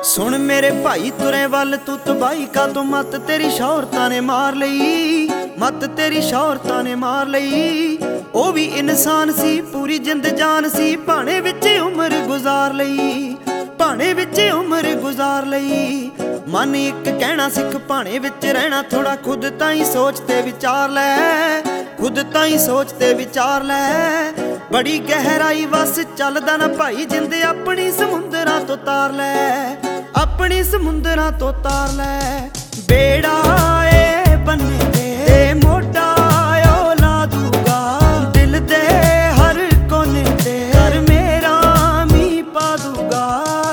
सुन मेरे भाई तुरे वल तू तबाही का तो मत तेरी शौहरतां ने मार लई, मत तेरी शौहरतां ने मार लई। ओ भी इंसान सी पूरी जिंद जान सी, भाणे विच उम्र गुजार लई, भाणे विच उम्र गुजार लई। मन एक कहना सिख भाणे विच रहना, थोड़ा खुद ताईं सोच ते विचार लै, खुद ताईं सोच ते विचार लै। बड़ी गहराई वस चलदा ना भाई जिंद, अपनी समुंदरां तो तार लै, अपनी समुंदरां तो तार लै। बेड़ा ए बन्ने दे मोटा ओ ला दूगा, दिल दे हर कोने ते कर मेरा मी पा दूगा।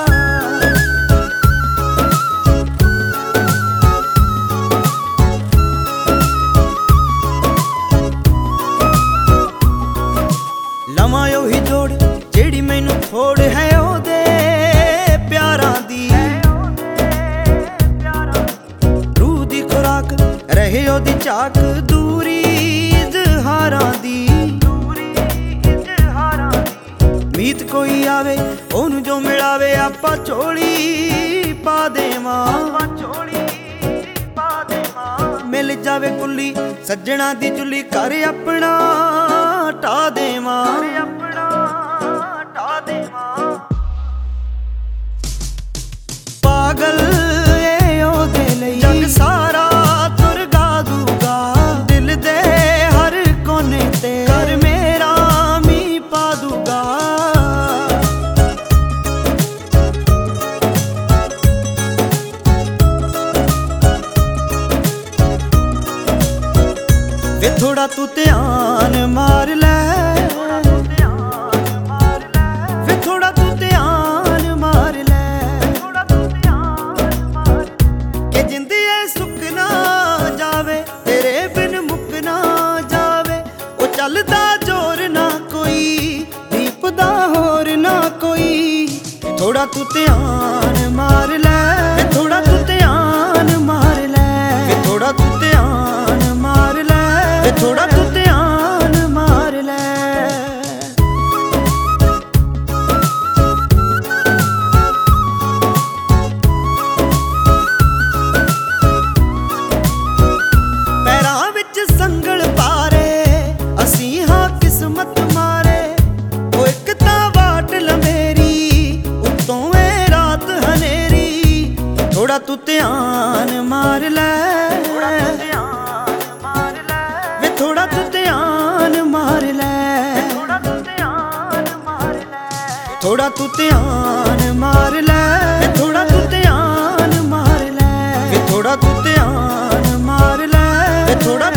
लवां ओही जोड़ जेड़ी मैनू थोड़ है ओदे प्यारां दी, रूह दी खुराक रहे ओदी झाक, दूरी इजहारां दी। मीत कोई आवे ओनू जो मिलावे, आपां झोली पा देवां, मिल जावे कुल्ली सज्जणा दी चुल्ली, कर अपना टा देवां। पागल ए ओदे लई जग सारा तुर गा दूगा, दिल दे हर कोने ते कर मेरा मी पा दूगा। वे थोड़ा तू ध्यान मार लै, वे थोड़ा तू ध्यान मार लै, कि जिंदी ऐ सुख ना जावे, तेरे बिन मुक ना जावे। ओ चलदा जोर ना कोई, दीपदा होर ना कोई। थोड़ा तू ध्यान मार लै, थोड़ा तू ध्यान मार लै, थोड़ा तू ध्यान मार लै, थोड़ा तू ध्यान मार लै। पैरां विच संगल पारे असीं हां किस्मत मारे, ओ इक तां वाट लमेरी उत्तों ए रात हनेरी। थोड़ा तू ध्यान मार लै, थोड़ा तू ध्यान मार लै, थोड़ा तू ध्यान मार लै, थोड़ा तू ध्यान मार लै, थोड़ा तू ध्यान मार लै, थोड़ा